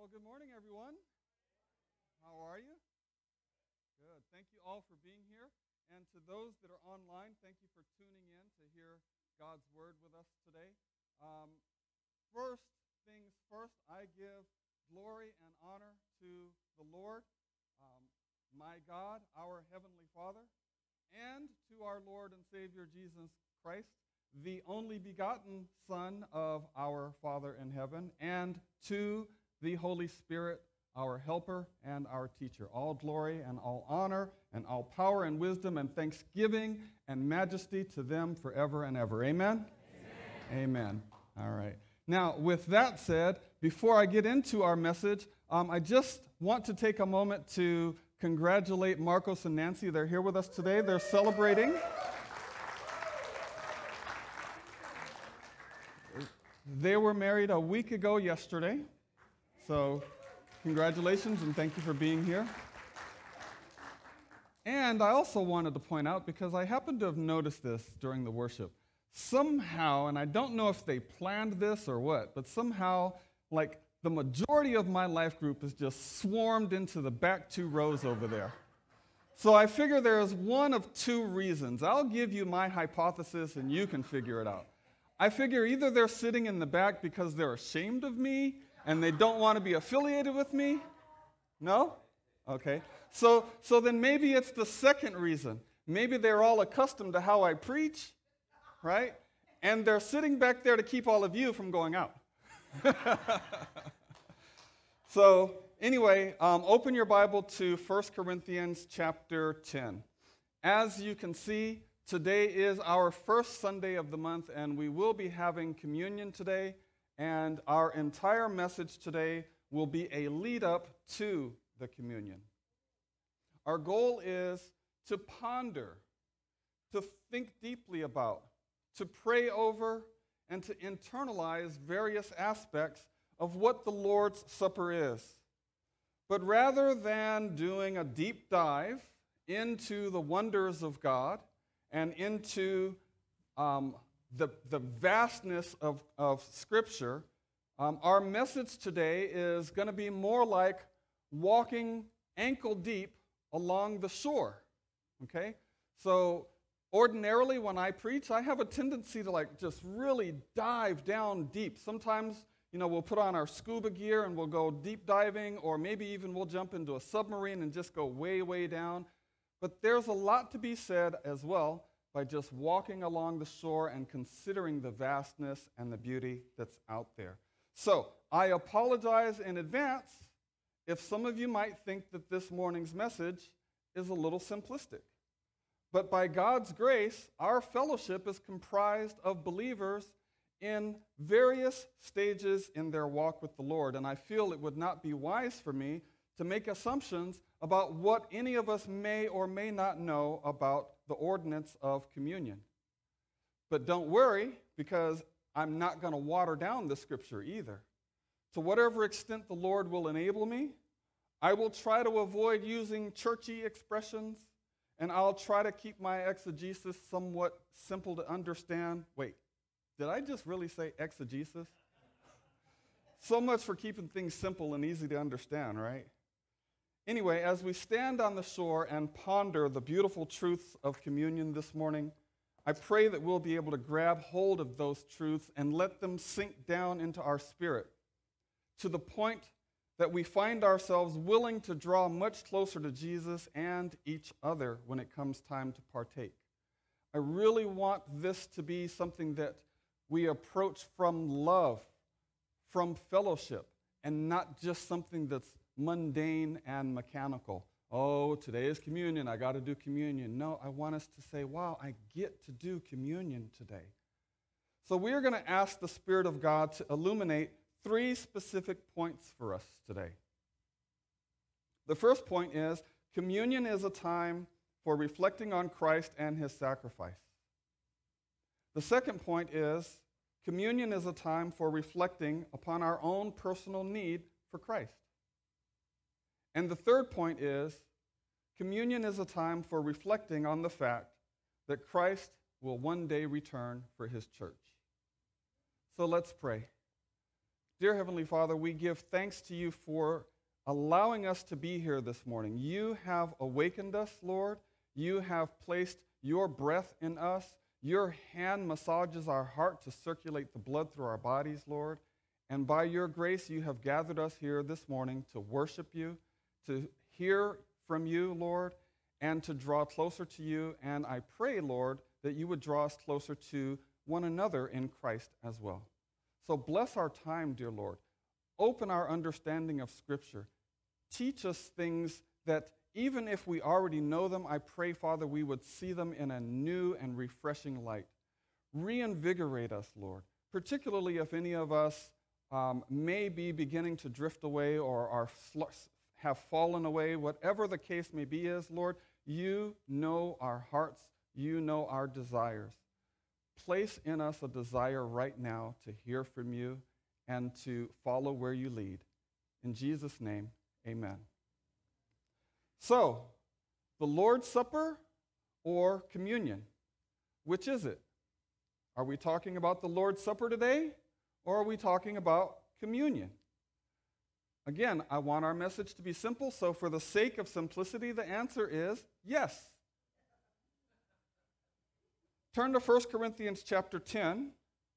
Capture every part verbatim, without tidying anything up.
Well, good morning, everyone. How are you? Good. Thank you all for being here. And to those that are online, thank you for tuning in to hear God's word with us today. Um, first things first, I give glory and honor to the Lord, um, my God, our Heavenly Father, and to our Lord and Savior Jesus Christ, the only begotten Son of our Father in heaven, and to the Holy Spirit, our helper and our teacher. All glory and all honor and all power and wisdom and thanksgiving and majesty to them forever and ever. Amen? Amen. Amen. All right. Now, with that said, before I get into our message, um, I just want to take a moment to congratulate Marcos and Nancy. They're here with us today. They're celebrating. They were married a week ago yesterday. So, congratulations and thank you for being here. And I also wanted to point out, because I happened to have noticed this during the worship, somehow, and I don't know if they planned this or what, but somehow, like, the majority of my life group is just swarmed into the back two rows over there. So I figure there's one of two reasons. I'll give you my hypothesis and you can figure it out. I figure either they're sitting in the back because they're ashamed of me and they don't want to be affiliated with me. No? Okay. So, so then maybe it's the second reason. Maybe they're all accustomed to how I preach, right? And they're sitting back there to keep all of you from going out. So anyway, um, open your Bible to First Corinthians chapter ten. As you can see, today is our first Sunday of the month, and we will be having communion today, and our entire message today will be a lead-up to the communion. Our goal is to ponder, to think deeply about, to pray over, and to internalize various aspects of what the Lord's Supper is. But rather than doing a deep dive into the wonders of God and into um, the, the vastness of, of Scripture, um, our message today is going to be more like walking ankle deep along the shore, okay? So ordinarily when I preach, I have a tendency to like just really dive down deep. Sometimes, you know, we'll put on our scuba gear and we'll go deep diving, or maybe even we'll jump into a submarine and just go way, way down. But there's a lot to be said as well by just walking along the shore and considering the vastness and the beauty that's out there. So I apologize in advance if some of you might think that this morning's message is a little simplistic. But by God's grace, our fellowship is comprised of believers in various stages in their walk with the Lord. And I feel it would not be wise for me to make assumptions about what any of us may or may not know about the ordinance of communion. But don't worry, because I'm not going to water down the Scripture either. To whatever extent the Lord will enable me, I will try to avoid using churchy expressions, and I'll try to keep my exegesis somewhat simple to understand. Wait, did I just really say exegesis? So much for keeping things simple and easy to understand, right? Anyway, as we stand on the shore and ponder the beautiful truths of communion this morning, I pray that we'll be able to grab hold of those truths and let them sink down into our spirit to the point that we find ourselves willing to draw much closer to Jesus and each other when it comes time to partake. I really want this to be something that we approach from love, from fellowship, and not just something that's mundane and mechanical. Oh, today is communion, I got to do communion. No, I want us to say, wow, I get to do communion today. So we're going to ask the Spirit of God to illuminate three specific points for us today. The first point is, communion is a time for reflecting on Christ and his sacrifice. The second point is, communion is a time for reflecting upon our own personal need for Christ. And the third point is, communion is a time for reflecting on the fact that Christ will one day return for his church. So let's pray. Dear Heavenly Father, we give thanks to you for allowing us to be here this morning. You have awakened us, Lord. You have placed your breath in us. Your hand massages our heart to circulate the blood through our bodies, Lord. And by your grace, you have gathered us here this morning to worship you, to hear from you, Lord, and to draw closer to you. And I pray, Lord, that you would draw us closer to one another in Christ as well. So bless our time, dear Lord. Open our understanding of Scripture. Teach us things that even if we already know them, I pray, Father, we would see them in a new and refreshing light. Reinvigorate us, Lord, particularly if any of us um, may be beginning to drift away or are have fallen away. Whatever the case may be is, Lord, you know our hearts. You know our desires. Place in us a desire right now to hear from you and to follow where you lead. In Jesus' name, amen. So, the Lord's Supper or communion, which is it? Are we talking about the Lord's Supper today, or are we talking about communion? Again, I want our message to be simple, so for the sake of simplicity, the answer is yes. Turn to First Corinthians chapter ten.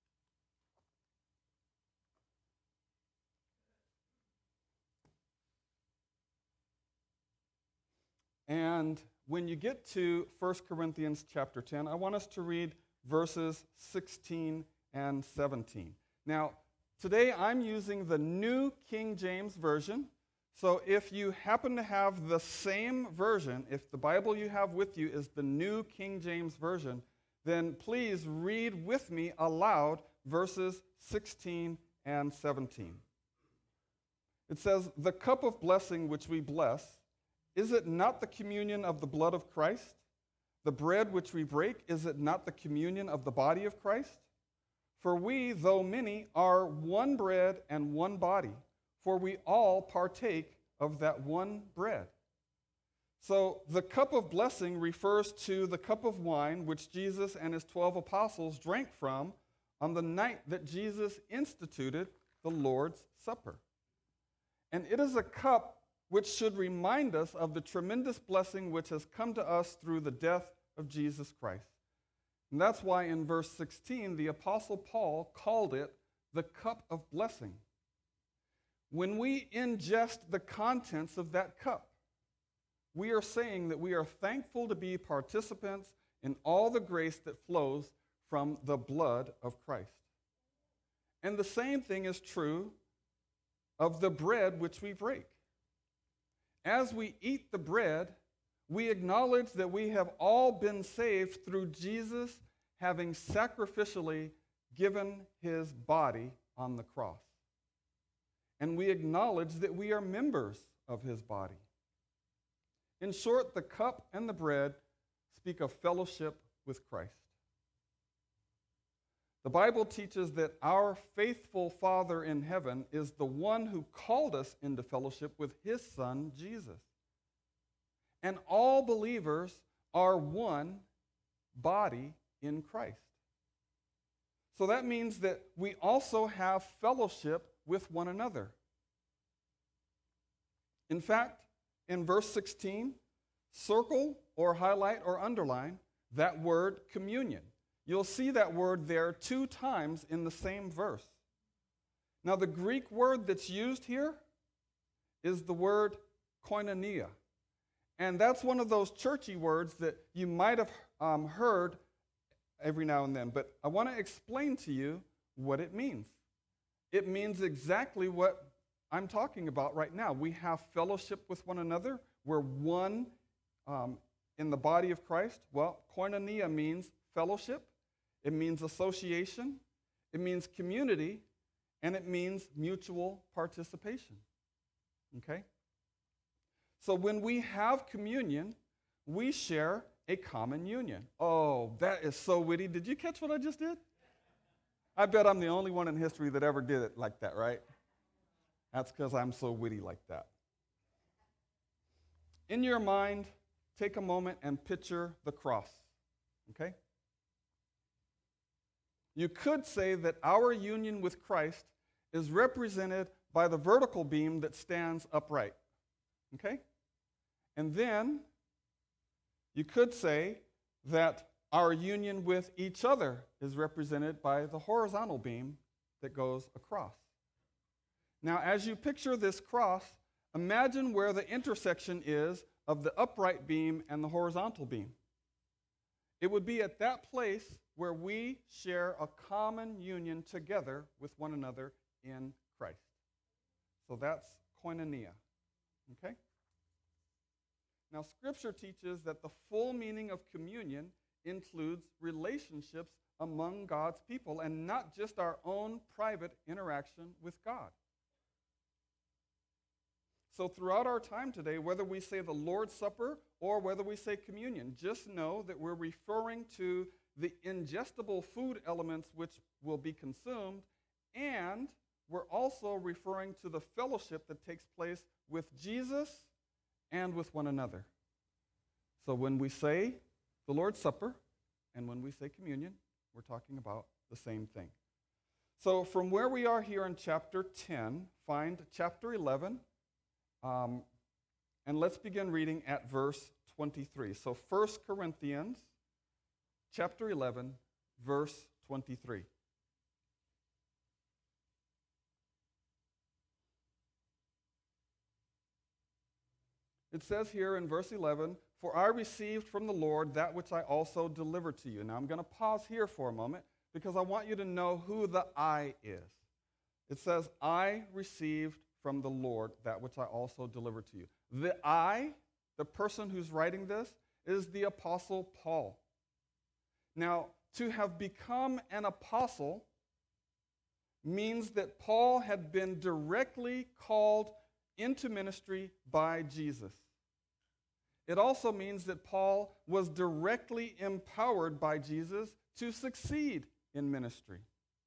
And when you get to First Corinthians chapter ten, I want us to read verses sixteen and seventeen. Now, today I'm using the New King James Version. So if you happen to have the same version, if the Bible you have with you is the New King James Version, then please read with me aloud verses sixteen and seventeen. It says, "The cup of blessing which we bless, is it not the communion of the blood of Christ? The bread which we break, is it not the communion of the body of Christ? For we, though many, are one bread and one body, for we all partake of that one bread." So the cup of blessing refers to the cup of wine which Jesus and his twelve apostles drank from on the night that Jesus instituted the Lord's Supper. And it is a cup which should remind us of the tremendous blessing which has come to us through the death of Jesus Christ. And that's why in verse sixteen, the Apostle Paul called it the cup of blessing. When we ingest the contents of that cup, we are saying that we are thankful to be participants in all the grace that flows from the blood of Christ. And the same thing is true of the bread which we break. As we eat the bread, we acknowledge that we have all been saved through Jesus having sacrificially given his body on the cross. And we acknowledge that we are members of his body. In short, the cup and the bread speak of fellowship with Christ. The Bible teaches that our faithful Father in heaven is the one who called us into fellowship with his Son, Jesus. And all believers are one body in Christ. So that means that we also have fellowship with one another. In fact, in verse sixteen, circle or highlight or underline that word communion. You'll see that word there two times in the same verse. Now, the Greek word that's used here is the word koinonia. And that's one of those churchy words that you might have um, heard every now and then. But I want to explain to you what it means. It means exactly what I'm talking about right now. We have fellowship with one another. We're one um, in the body of Christ. Well, koinonia means fellowship. It means association. It means community. And it means mutual participation. Okay? So when we have communion, we share a common union. Oh, that is so witty. Did you catch what I just did? I bet I'm the only one in history that ever did it like that, right? That's because I'm so witty like that. In your mind, take a moment and picture the cross, okay? You could say that our union with Christ is represented by the vertical beam that stands upright. Okay? And then you could say that our union with each other is represented by the horizontal beam that goes across. Now, as you picture this cross, imagine where the intersection is of the upright beam and the horizontal beam. It would be at that place where we share a common union together with one another in Christ. So that's koinonia. Okay? Now, Scripture teaches that the full meaning of communion includes relationships among God's people and not just our own private interaction with God. So throughout our time today, whether we say the Lord's Supper or whether we say communion, just know that we're referring to the ingestible food elements which will be consumed, and we're also referring to the fellowship that takes place with Jesus and with one another. So when we say the Lord's Supper and when we say communion, we're talking about the same thing. So from where we are here in chapter ten, find chapter eleven, um, and let's begin reading at verse twenty-three. So First Corinthians chapter eleven, verse twenty-three. It says here in verse eleven, "For I received from the Lord that which I also delivered to you." Now I'm going to pause here for a moment because I want you to know who the I is. It says, "I received from the Lord that which I also delivered to you." The I, the person who's writing this, is the Apostle Paul. Now, to have become an apostle means that Paul had been directly called into ministry by Jesus. It also means that Paul was directly empowered by Jesus to succeed in ministry.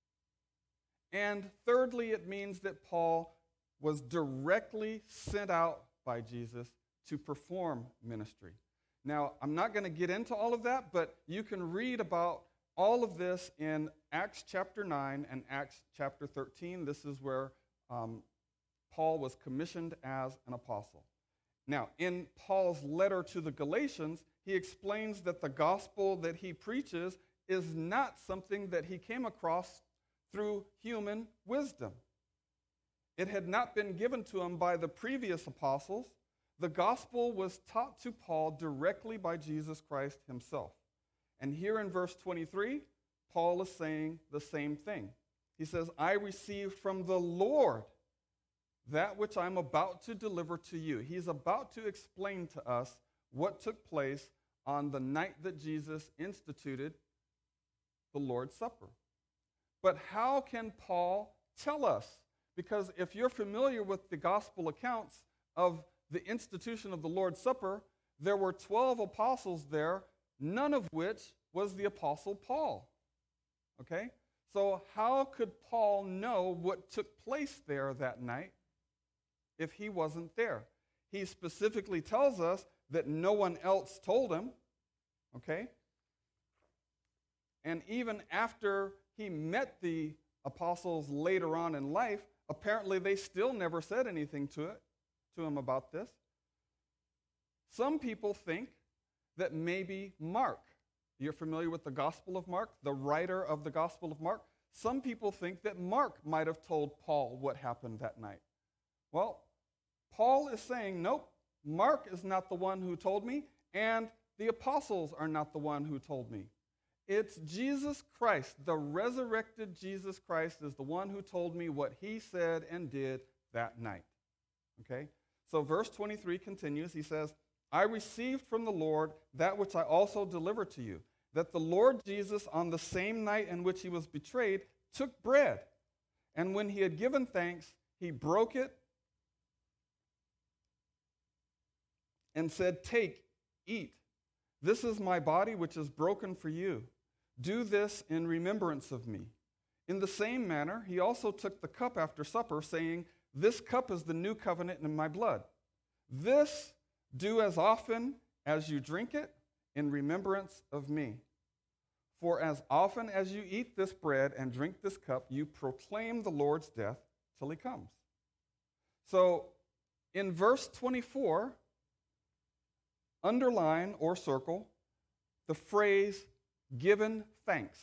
And thirdly, it means that Paul was directly sent out by Jesus to perform ministry. Now, I'm not going to get into all of that, but you can read about all of this in Acts chapter nine and Acts chapter thirteen. This is where um, Paul was commissioned as an apostle. Now, in Paul's letter to the Galatians, he explains that the gospel that he preaches is not something that he came across through human wisdom. It had not been given to him by the previous apostles. The gospel was taught to Paul directly by Jesus Christ himself. And here in verse twenty-three, Paul is saying the same thing. He says, "I received from the Lord that which I'm about to deliver to you." He's about to explain to us what took place on the night that Jesus instituted the Lord's Supper. But how can Paul tell us? Because if you're familiar with the gospel accounts of the institution of the Lord's Supper, there were twelve apostles there, none of which was the Apostle Paul. Okay? So how could Paul know what took place there that night if he wasn't there? He specifically tells us that no one else told him. Okay? And even after he met the apostles later on in life, apparently they still never said anything to it, to him about this. Some people think that maybe Mark, you're familiar with the Gospel of Mark, the writer of the Gospel of Mark? Some people think that Mark might have told Paul what happened that night. Well, Paul is saying, nope, Mark is not the one who told me, and the apostles are not the one who told me. It's Jesus Christ, the resurrected Jesus Christ, is the one who told me what he said and did that night. Okay? So verse twenty-three continues. He says, "I received from the Lord that which I also delivered to you, that the Lord Jesus, on the same night in which he was betrayed, took bread. And when he had given thanks, he broke it and said, 'Take, eat. This is my body which is broken for you. Do this in remembrance of me.' In the same manner, he also took the cup after supper, saying, 'This cup is the new covenant in my blood. This do as often as you drink it in remembrance of me. For as often as you eat this bread and drink this cup, you proclaim the Lord's death till he comes. So in verse twenty-four, underline or circle the phrase given thanks.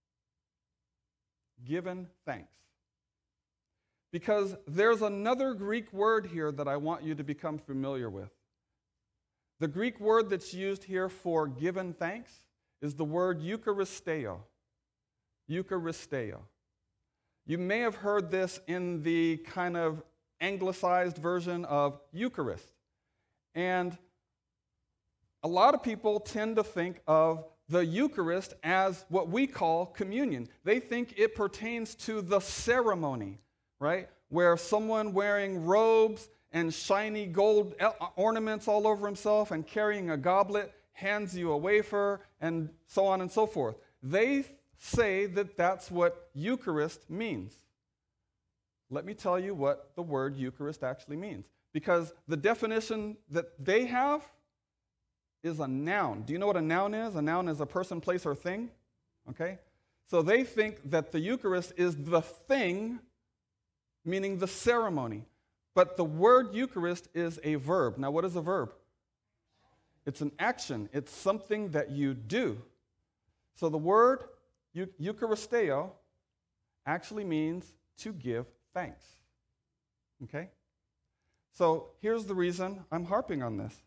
Given thanks. Because there's another Greek word here that I want you to become familiar with. The Greek word that's used here for given thanks is the word Eucharisteo. Eucharisteo. You may have heard this in the kind of anglicized version of Eucharist. And a lot of people tend to think of the Eucharist as what we call communion. They think it pertains to the ceremony, right? Where someone wearing robes and shiny gold ornaments all over himself and carrying a goblet hands you a wafer and so on and so forth. They say that that's what Eucharist means. Let me tell you what the word Eucharist actually means. Because the definition that they have is a noun. Do you know what a noun is? A noun is a person, place, or thing. Okay? So they think that the Eucharist is the thing, meaning the ceremony. But the word Eucharist is a verb. Now, what is a verb? It's an action. It's something that you do. So the word Eucharisteo actually means to give thanks. Okay? So here's the reason I'm harping on this.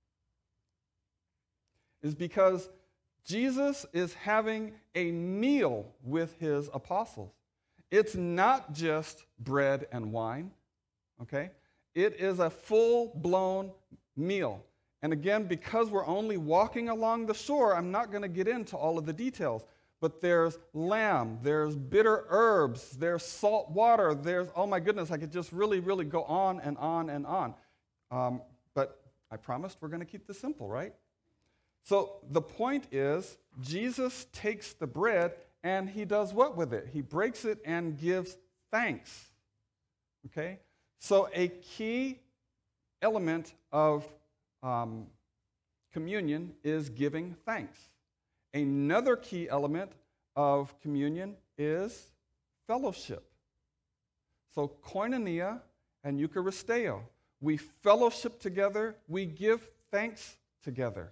Is because Jesus is having a meal with his apostles. It's not just bread and wine, okay? It is a full-blown meal. And again, because we're only walking along the shore, I'm not going to get into all of the details. But there's lamb, there's bitter herbs, there's salt water, there's, oh my goodness, I could just really, really go on and on and on. Um, but I promised we're going to keep this simple, right? So the point is, Jesus takes the bread and he does what with it? He breaks it and gives thanks. Okay? So a key element of um, communion is giving thanks. Another key element of communion is fellowship. So koinonia and Eucharisteo. We fellowship together, we give thanks together.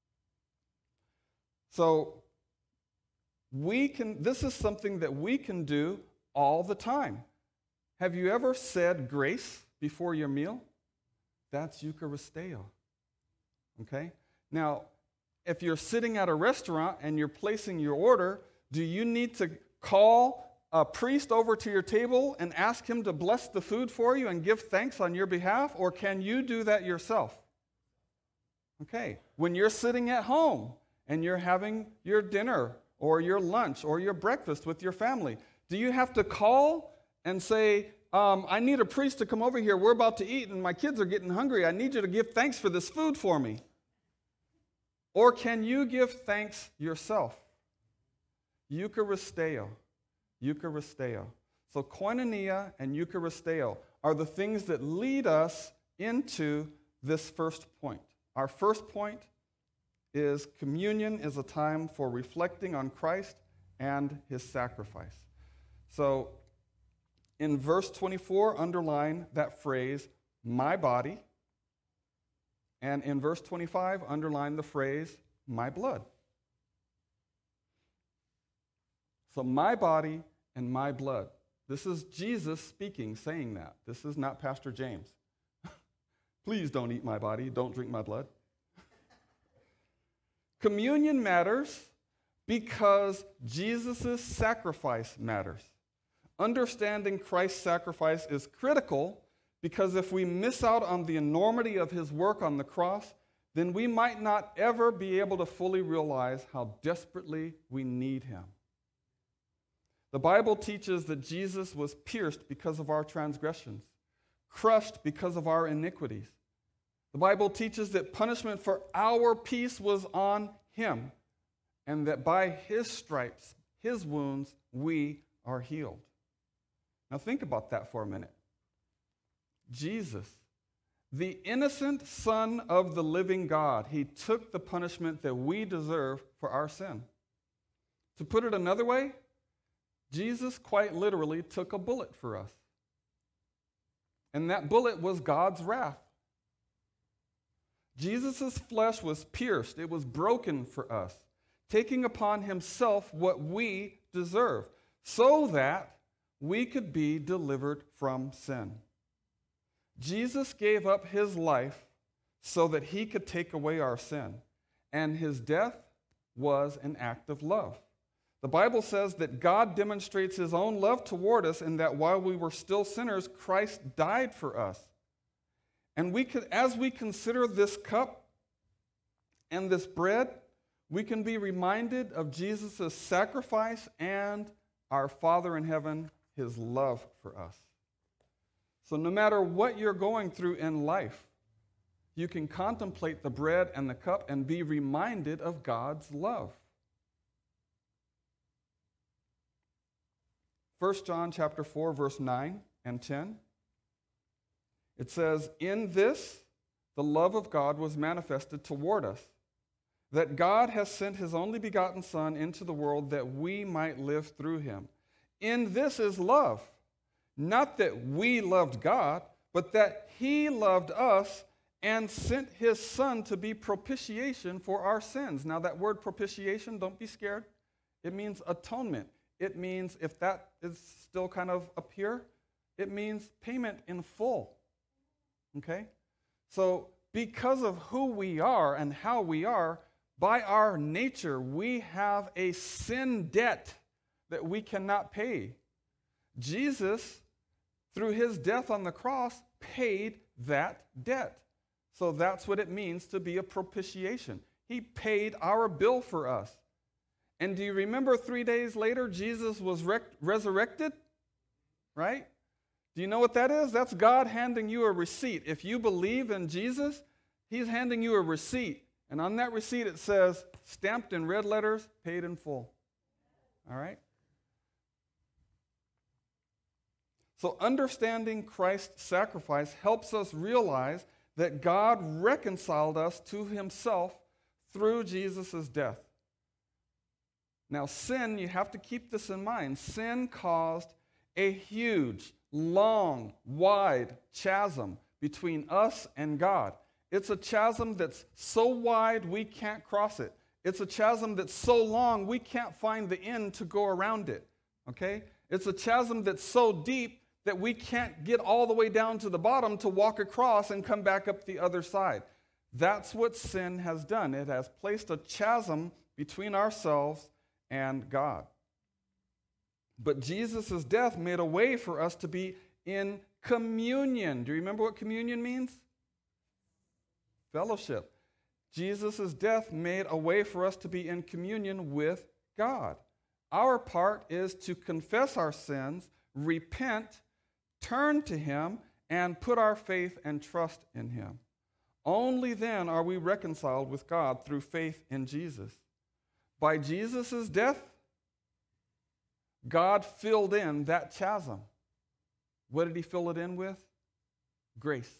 So we can, this is something that we can do all the time. Have you ever said grace before your meal? That's Eucharisteo. Okay? Now, if you're sitting at a restaurant and you're placing your order, do you need to call a priest over to your table and ask him to bless the food for you and give thanks on your behalf, or can you do that yourself? Okay. When you're sitting at home and you're having your dinner or your lunch or your breakfast with your family, do you have to call and say, um, I need a priest to come over here, we're about to eat and my kids are getting hungry, I need you to give thanks for this food for me? Or can you give thanks yourself? Eucharisteo. Eucharisteo. So koinonia and Eucharisteo are the things that lead us into this first point. Our first point is communion is a time for reflecting on Christ and his sacrifice. So in verse twenty-four, underline that phrase, my body. And in verse twenty-five, underline the phrase, my blood. So my body and my blood. This is Jesus speaking, saying that. This is not Pastor James. Please don't eat my body, don't drink my blood. Communion matters because Jesus' sacrifice matters. Understanding Christ's sacrifice is critical because if we miss out on the enormity of his work on the cross, then we might not ever be able to fully realize how desperately we need him. The Bible teaches that Jesus was pierced because of our transgressions, crushed because of our iniquities. The Bible teaches that punishment for our peace was on him, and that by his stripes, his wounds, we are healed. Now think about that for a minute. Jesus, the innocent Son of the living God, he took the punishment that we deserve for our sin. To put it another way, Jesus quite literally took a bullet for us. And that bullet was God's wrath. Jesus' flesh was pierced. It was broken for us, taking upon himself what we deserve, so that we could be delivered from sin. Jesus gave up his life so that he could take away our sin, and his death was an act of love. The Bible says that God demonstrates his own love toward us in that while we were still sinners, Christ died for us. And we could, as we consider this cup and this bread, we can be reminded of Jesus' sacrifice and our Father in heaven, his love for us. So no matter what you're going through in life, you can contemplate the bread and the cup and be reminded of God's love. First John chapter four, verse nine and ten. It says, "In this the love of God was manifested toward us, that God has sent his only begotten Son into the world that we might live through him. In this is love, not that we loved God, but that he loved us and sent his Son to be propitiation for our sins." Now that word propitiation, don't be scared. It means atonement. It means, if that is still kind of up here, it means payment in full. Okay? So because of who we are and how we are, by our nature, we have a sin debt that we cannot pay. Jesus, through his death on the cross, paid that debt. So that's what it means to be a propitiation. He paid our bill for us. And do you remember three days later, Jesus was rec- resurrected? Right? Do you know what that is? That's God handing you a receipt. If you believe in Jesus, he's handing you a receipt. And on that receipt it says, stamped in red letters, paid in full. All right? So understanding Christ's sacrifice helps us realize that God reconciled us to himself through Jesus' death. Now, sin, you have to keep this in mind, sin caused a huge, long, wide chasm between us and God. It's a chasm that's so wide we can't cross it. It's a chasm that's so long we can't find the end to go around it. Okay? It's a chasm that's so deep that we can't get all the way down to the bottom to walk across and come back up the other side. That's what sin has done. It has placed a chasm between ourselves and God. But Jesus' death made a way for us to be in communion. Do you remember what communion means? Fellowship. Jesus' death made a way for us to be in communion with God. Our part is to confess our sins, repent, turn to him, and put our faith and trust in him. Only then are we reconciled with God through faith in Jesus. By Jesus' death, God filled in that chasm. What did he fill it in with? Grace.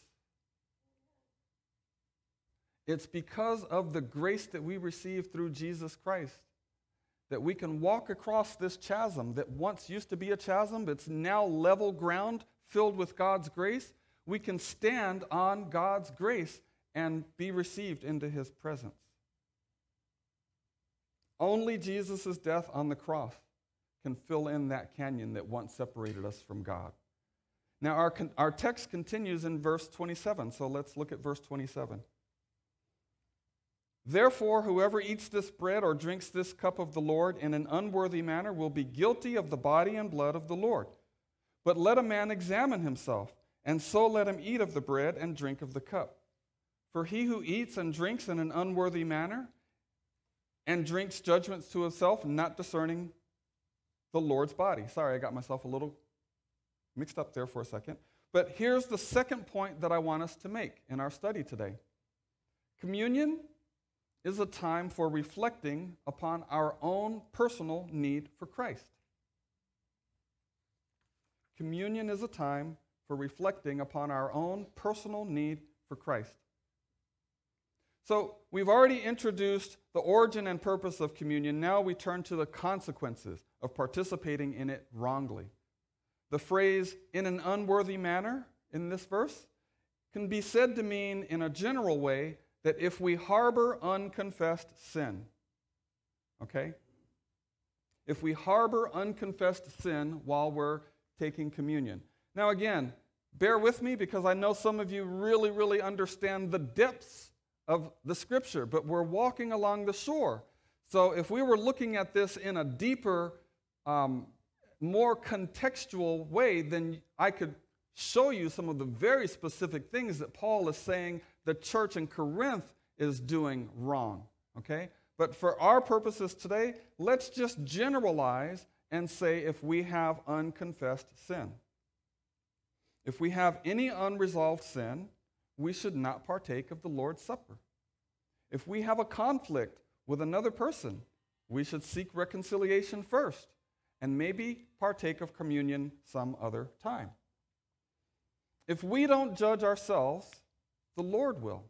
It's because of the grace that we receive through Jesus Christ that we can walk across this chasm that once used to be a chasm, but it's now level ground filled with God's grace. We can stand on God's grace and be received into his presence. Only Jesus' death on the cross can fill in that canyon that once separated us from God. Now, our, our text continues in verse twenty-seven, so let's look at verse twenty-seven. "Therefore, whoever eats this bread or drinks this cup of the Lord in an unworthy manner will be guilty of the body and blood of the Lord. But let a man examine himself, and so let him eat of the bread and drink of the cup. For he who eats and drinks in an unworthy manner and drinks judgments to himself, not discerning the Lord's body." Sorry, I got myself a little mixed up there for a second. But here's the second point that I want us to make in our study today. Communion is a time for reflecting upon our own personal need for Christ. Communion is a time for reflecting upon our own personal need for Christ. So we've already introduced the origin and purpose of communion. Now we turn to the consequences of participating in it wrongly. The phrase "in an unworthy manner" in this verse can be said to mean, in a general way, that if we harbor unconfessed sin, okay? If we harbor unconfessed sin while we're taking communion. Now again, bear with me because I know some of you really, really understand the depths of the Scripture, but we're walking along the shore. So if we were looking at this in a deeper, um, more contextual way, then I could show you some of the very specific things that Paul is saying the church in Corinth is doing wrong, okay? But for our purposes today, let's just generalize and say if we have unconfessed sin. If we have any unresolved sin, we should not partake of the Lord's Supper. If we have a conflict with another person, we should seek reconciliation first and maybe partake of communion some other time. If we don't judge ourselves, the Lord will.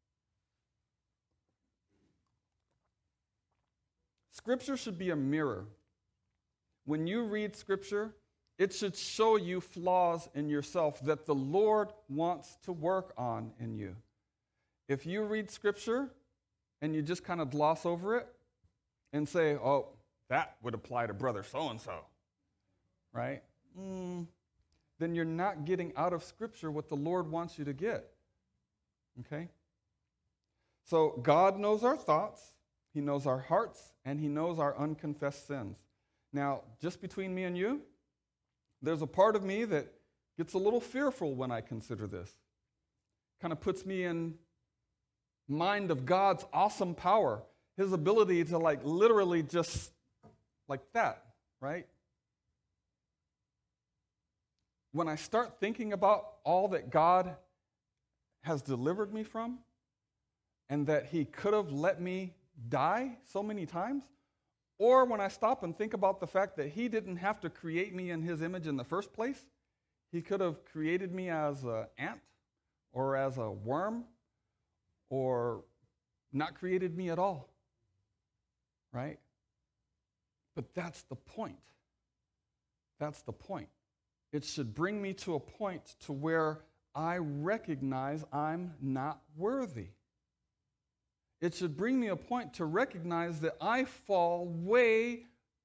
Scripture should be a mirror. When you read Scripture, it should show you flaws in yourself that the Lord wants to work on in you. If you read Scripture and you just kind of gloss over it and say, oh, that would apply to brother so-and-so, right? Mm, then you're not getting out of Scripture what the Lord wants you to get, okay? So God knows our thoughts, He knows our hearts, and He knows our unconfessed sins. Now, just between me and you, there's a part of me that gets a little fearful when I consider this. Kind of puts me in mind of God's awesome power, His ability to like literally just like that, right? When I start thinking about all that God has delivered me from and that He could have let me die so many times, or when I stop and think about the fact that He didn't have to create me in His image in the first place, He could have created me as an ant or as a worm or not created me at all, right? But that's the point. That's the point. It should bring me to a point to where I recognize I'm not worthy. It should bring me a point to recognize that I fall way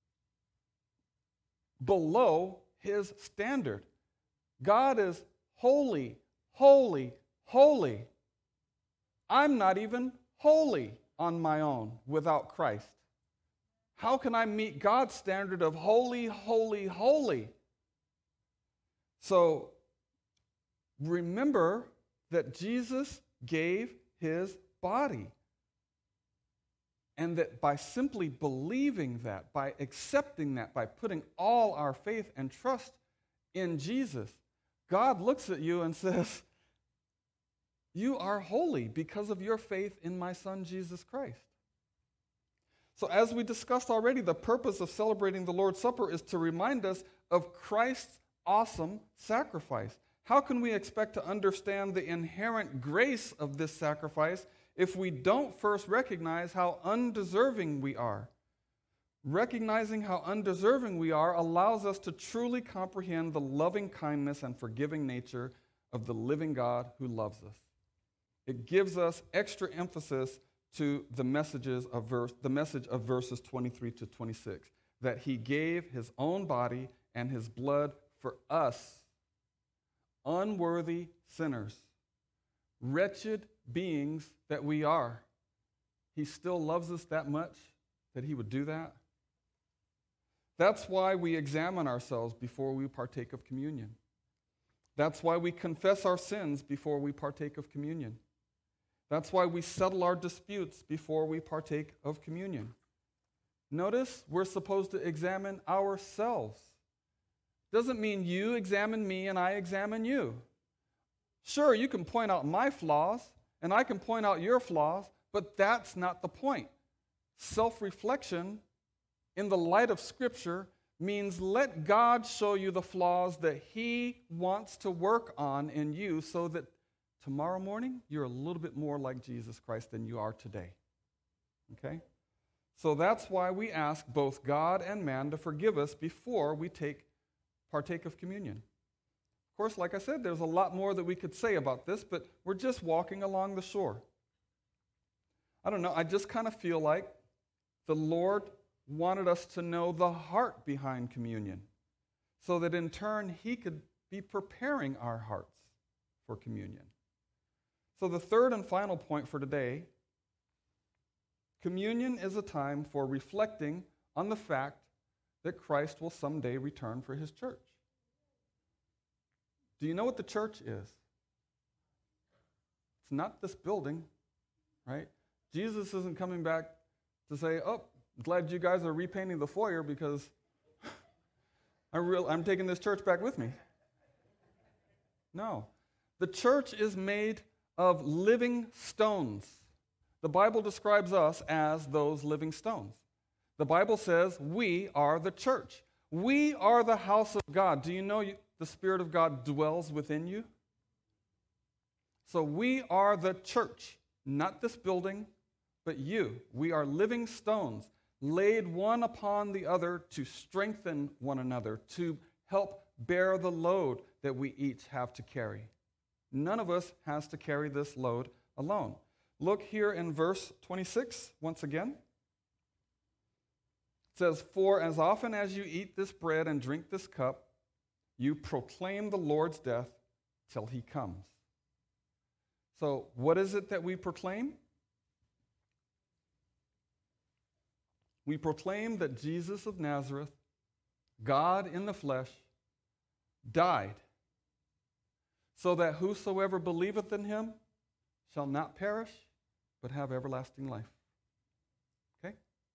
below His standard. God is holy, holy, holy. I'm not even holy on my own without Christ. How can I meet God's standard of holy, holy, holy? So remember that Jesus gave His body. And that by simply believing that, by accepting that, by putting all our faith and trust in Jesus, God looks at you and says, you are holy because of your faith in my Son, Jesus Christ. So as we discussed already, the purpose of celebrating the Lord's Supper is to remind us of Christ's awesome sacrifice. How can we expect to understand the inherent grace of this sacrifice if we don't first recognize how undeserving we are? Recognizing how undeserving we are allows us to truly comprehend the loving kindness and forgiving nature of the living God who loves us. It gives us extra emphasis to the messages of verse, the message of verses twenty-three to twenty-six, that He gave His own body and His blood for us, unworthy sinners, wretched beings that we are. He still loves us that much that He would do that. That's why we examine ourselves before we partake of communion. That's why we confess our sins before we partake of communion. That's why we settle our disputes before we partake of communion. Notice we're supposed to examine ourselves. Doesn't mean you examine me and I examine you. Sure, you can point out my flaws and I can point out your flaws, but that's not the point. Self-reflection in the light of Scripture means let God show you the flaws that He wants to work on in you so that tomorrow morning you're a little bit more like Jesus Christ than you are today. Okay? So that's why we ask both God and man to forgive us before we take partake of communion. Of course, like I said, there's a lot more that we could say about this, but we're just walking along the shore. I don't know, I just kind of feel like the Lord wanted us to know the heart behind communion so that in turn he could be preparing our hearts for communion. So the third and final point for today, communion is a time for reflecting on the fact that Christ will someday return for his church. Do you know what the church is? It's not this building, right? Jesus isn't coming back to say, oh, glad you guys are repainting the foyer because I real, I'm taking this church back with me. No. The church is made of living stones. The Bible describes us as those living stones. The Bible says we are the church. We are the house of God. Do you know you, the Spirit of God dwells within you? So we are the church, not this building, but you. We are living stones, laid one upon the other to strengthen one another, to help bear the load that we each have to carry. None of us has to carry this load alone. Look here in verse twenty-six once again. It says, "For as often as you eat this bread and drink this cup, you proclaim the Lord's death till he comes." So what is it that we proclaim? We proclaim that Jesus of Nazareth, God in the flesh, died, so that whosoever believeth in him shall not perish, but have everlasting life. Okay?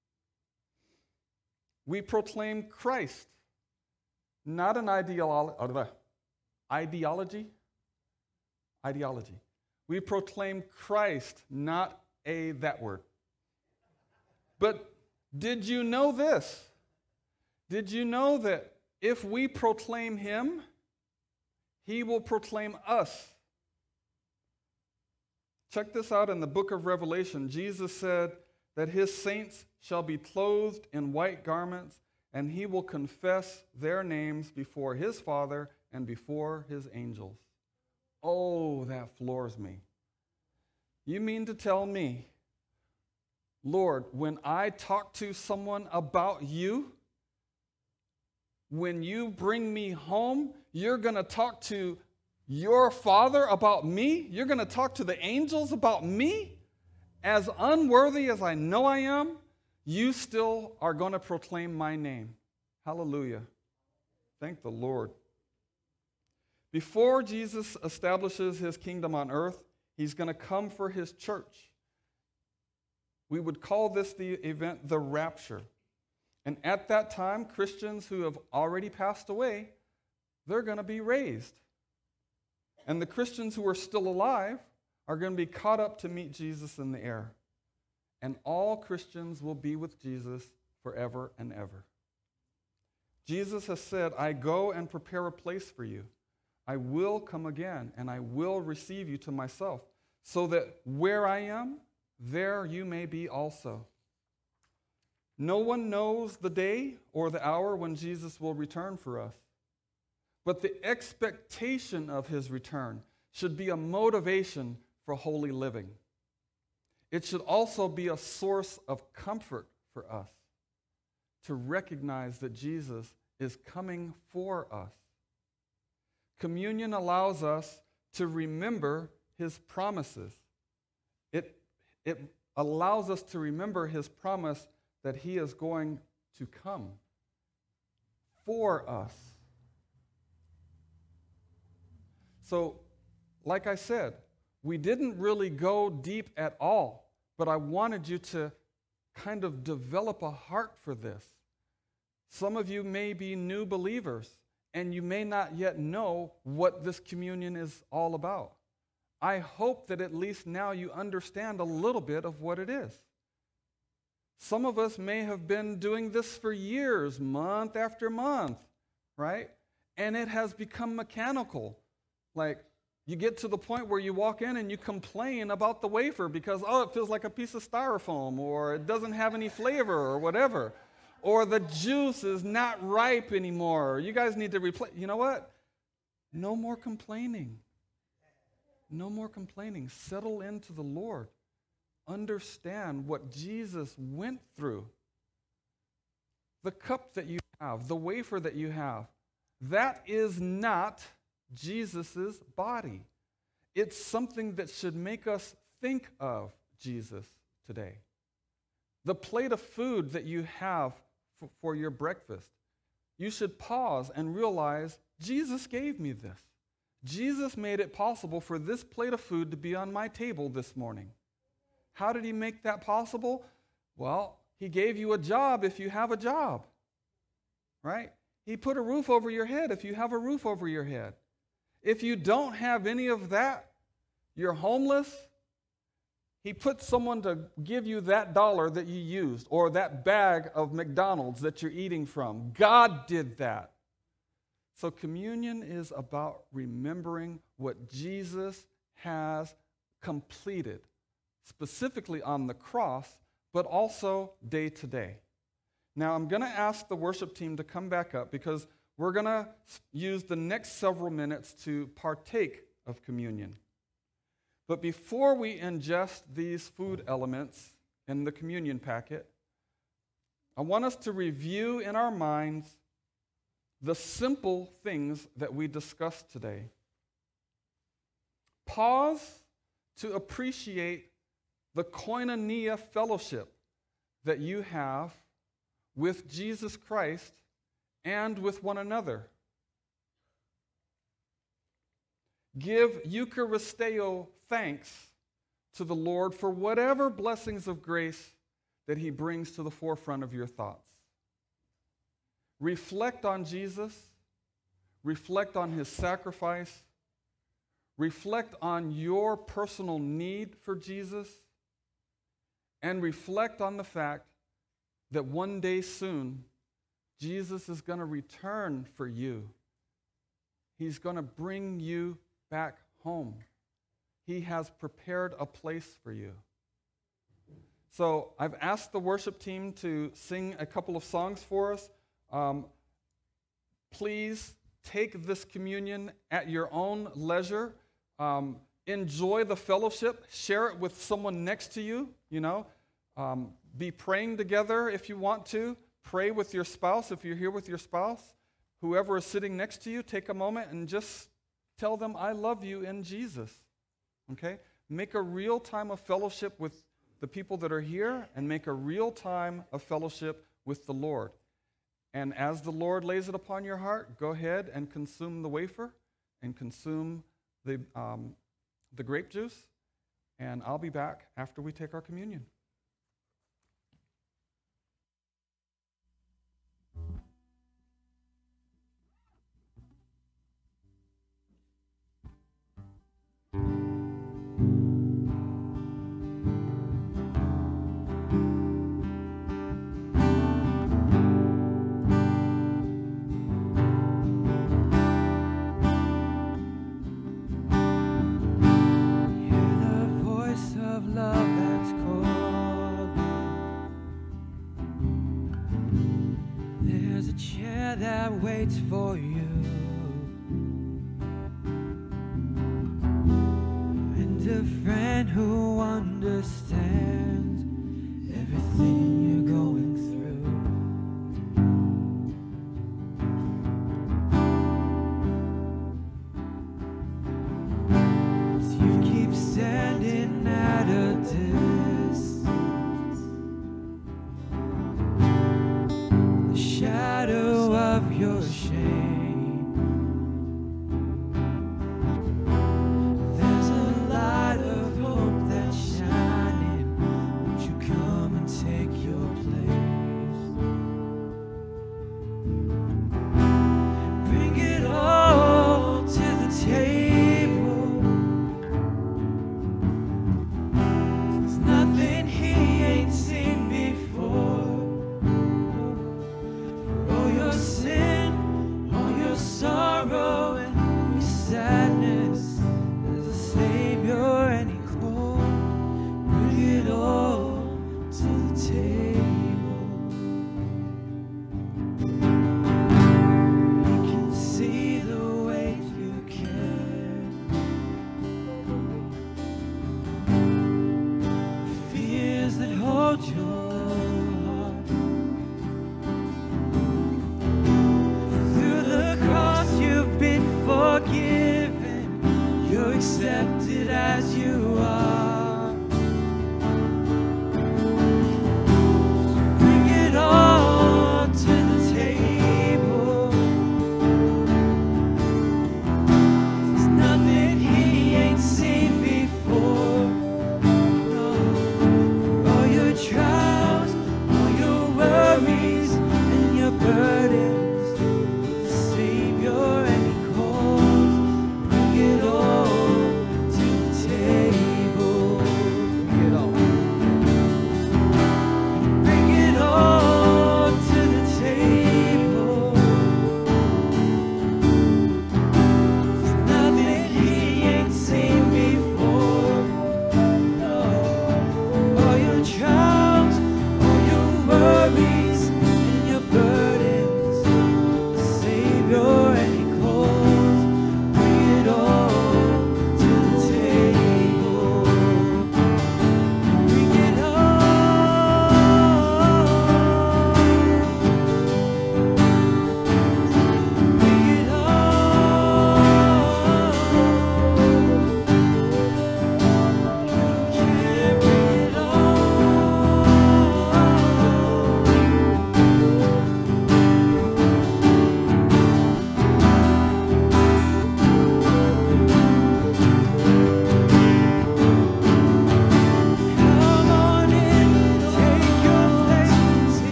We proclaim Christ, not an ideolo- ideology. Ideology. We proclaim Christ, not a that word. But did you know this? Did you know that if we proclaim him, he will proclaim us? Check this out in the book of Revelation. Jesus said that his saints shall be clothed in white garments, and he will confess their names before his Father and before his angels. Oh, that floors me. You mean to tell me, Lord, when I talk to someone about you, when you bring me home, you're going to talk to your Father about me? You're going to talk to the angels about me? As unworthy as I know I am, you still are going to proclaim my name. Hallelujah. Thank the Lord. Before Jesus establishes his kingdom on earth, he's going to come for his church. We would call this the event the rapture. And at that time, Christians who have already passed away, they're going to be raised. And the Christians who are still alive are going to be caught up to meet Jesus in the air. And all Christians will be with Jesus forever and ever. Jesus has said, I go and prepare a place for you. I will come again, and I will receive you to myself, so that where I am, there you may be also. No one knows the day or the hour when Jesus will return for us. But the expectation of his return should be a motivation for holy living. It should also be a source of comfort for us to recognize that Jesus is coming for us. Communion allows us to remember his promises. It, it allows us to remember his promise that he is going to come for us. So, like I said, we didn't really go deep at all, but I wanted you to kind of develop a heart for this. Some of you may be new believers, and you may not yet know what this communion is all about. I hope that at least now you understand a little bit of what it is. Some of us may have been doing this for years, month after month, right? And it has become mechanical. Like, you get to the point where you walk in and you complain about the wafer because, oh, it feels like a piece of styrofoam, or it doesn't have any flavor, or whatever. Or the juice is not ripe anymore. You guys need to replace. You know what? No more complaining. No more complaining. Settle into the Lord. Understand what Jesus went through. The cup that you have, the wafer that you have, that is not Jesus' body. It's something that should make us think of Jesus today. The plate of food that you have f- for your breakfast, you should pause and realize Jesus gave me this. Jesus made it possible for this plate of food to be on my table this morning. How did he make that possible? Well, he gave you a job if you have a job, right? He put a roof over your head if you have a roof over your head. If you don't have any of that, you're homeless. He put someone to give you that dollar that you used or that bag of McDonald's that you're eating from. God did that. So communion is about remembering what Jesus has completed, specifically on the cross, but also day to day. Now, I'm going to ask the worship team to come back up because we're going to use the next several minutes to partake of communion. But before we ingest these food elements in the communion packet, I want us to review in our minds the simple things that we discussed today. Pause to appreciate the koinonia fellowship that you have with Jesus Christ and with one another. Give Eucharisteo thanks to the Lord for whatever blessings of grace that he brings to the forefront of your thoughts. Reflect on Jesus. Reflect on his sacrifice. Reflect on your personal need for Jesus. And reflect on the fact that one day soon, Jesus is going to return for you. He's going to bring you back home. He has prepared a place for you. So I've asked the worship team to sing a couple of songs for us. Um, please take this communion at your own leisure. Um, enjoy the fellowship. Share it with someone next to you, you know. Um, be praying together if you want to. Pray with your spouse if you're here with your spouse. Whoever is sitting next to you, take a moment and just tell them, I love you in Jesus. Okay? Make a real time of fellowship with the people that are here and make a real time of fellowship with the Lord. And as the Lord lays it upon your heart, go ahead and consume the wafer and consume the, um, the grape juice. And I'll be back after we take our communion. Waits for you, and a friend who understands everything you're going through. As you keep standing at a distance, the shadow of your shame, there's a light of hope that's shining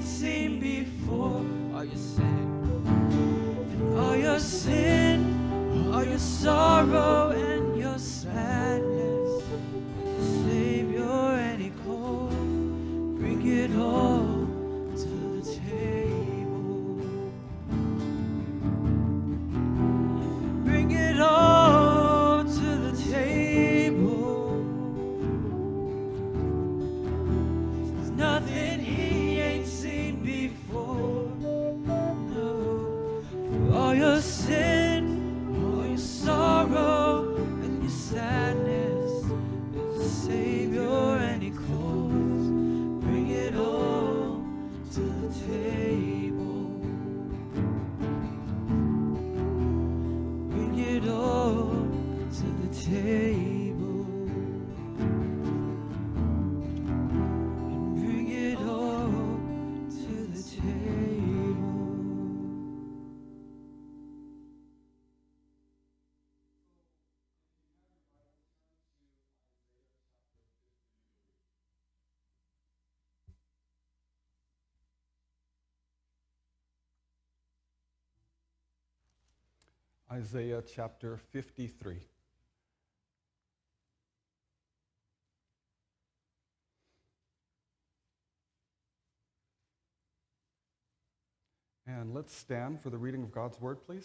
ain't seen before. All your sin, all your sin, all your sorrow and your sadness. Savior, and He calls, bring it all to the table. Bring it all to the table. There's nothing He ain't seen before. No, for all your sin, all your sorrow and your sadness, there's a Savior and He calls, bring it all to the table. Bring it all to the table. And bring it all to the table. Isaiah chapter fifty-three. And let's stand for the reading of God's word, please.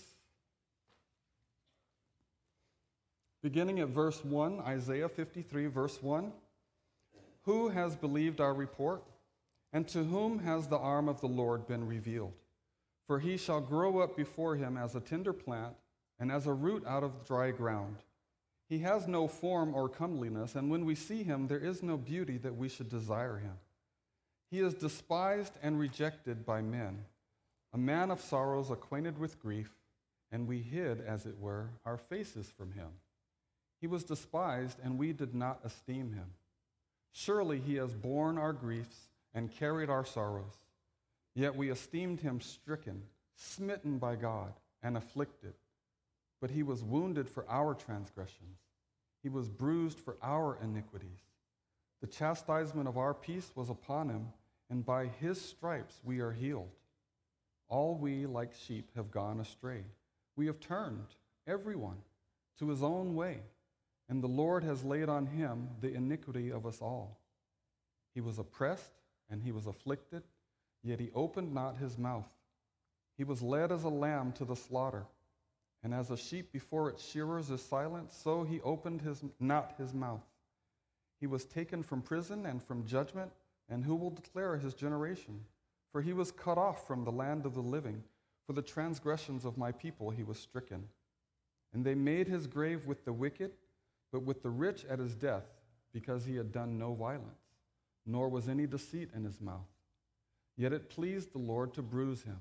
Beginning at verse one, Isaiah fifty-three, verse one. Who has believed our report? And to whom has the arm of the Lord been revealed? For he shall grow up before him as a tender plant, and as a root out of dry ground. He has no form or comeliness, and when we see him, there is no beauty that we should desire him. He is despised and rejected by men, a man of sorrows, acquainted with grief, and we hid, as it were, our faces from him. He was despised, and we did not esteem him. Surely he has borne our griefs and carried our sorrows. Yet we esteemed him stricken, smitten by God, and afflicted. But he was wounded for our transgressions. He was bruised for our iniquities. The chastisement of our peace was upon him, and by his stripes we are healed. All we, like sheep, have gone astray. We have turned, everyone, to his own way, and the Lord has laid on him the iniquity of us all. He was oppressed, and he was afflicted, yet he opened not his mouth. He was led as a lamb to the slaughter, and as a sheep before its shearers is silent, so he opened his, not his mouth. He was taken from prison and from judgment, and who will declare his generation? For he was cut off from the land of the living. For the transgressions of my people he was stricken. And they made his grave with the wicked, but with the rich at his death, because he had done no violence, nor was any deceit in his mouth. Yet it pleased the Lord to bruise him.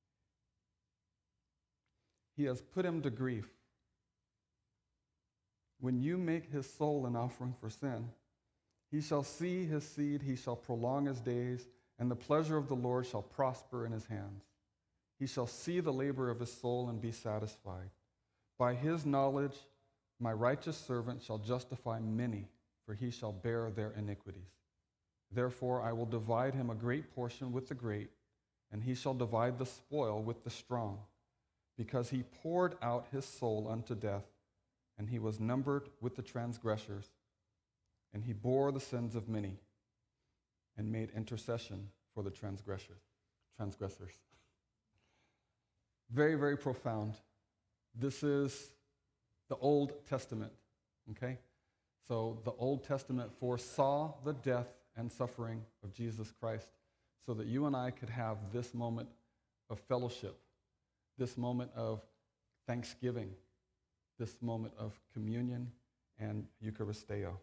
He has put him to grief. When you make his soul an offering for sin, he shall see his seed, he shall prolong his days, and the pleasure of the Lord shall prosper in his hands. He shall see the labor of his soul and be satisfied. By his knowledge, my righteous servant shall justify many, for he shall bear their iniquities. Therefore I will divide him a great portion with the great, and he shall divide the spoil with the strong, because he poured out his soul unto death, and he was numbered with the transgressors, and he bore the sins of many, and made intercession for the transgressors. transgressors. Very, very profound. This is the Old Testament, okay? So the Old Testament foresaw the death and suffering of Jesus Christ so that you and I could have this moment of fellowship, this moment of thanksgiving, this moment of communion and Eucharisteo.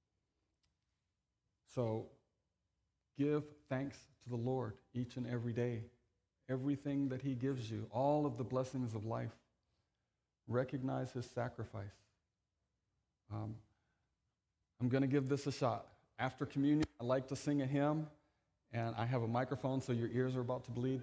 So give thanks to the Lord each and every day, everything that he gives you, all of the blessings of life. Recognize his sacrifice. Um, I'm going to give this a shot. After communion, I like to sing a hymn, and I have a microphone, so your ears are about to bleed.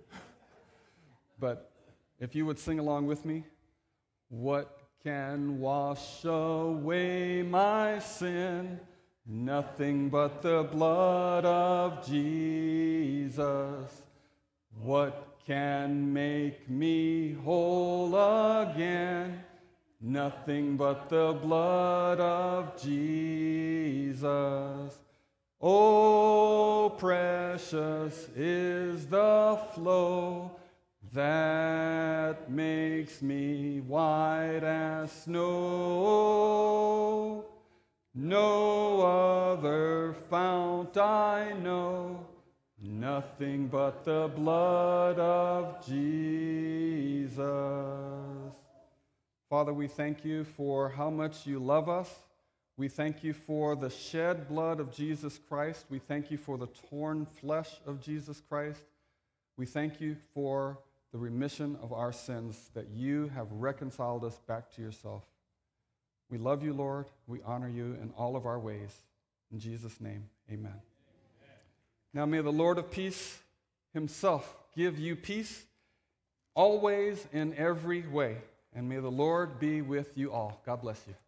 But if you would sing along with me. What can wash away my sin? Nothing but the blood of Jesus. Jesus. What can make me whole again? Nothing but the blood of Jesus. Oh, precious is the flow that makes me white as snow. No other fount I know, nothing but the blood of Jesus. Father, we thank you for how much you love us. We thank you for the shed blood of Jesus Christ. We thank you for the torn flesh of Jesus Christ. We thank you for the remission of our sins, that you have reconciled us back to yourself. We love you, Lord. We honor you in all of our ways. In Jesus' name, amen. Amen. Now may the Lord of peace himself give you peace always in every way. And may the Lord be with you all. God bless you.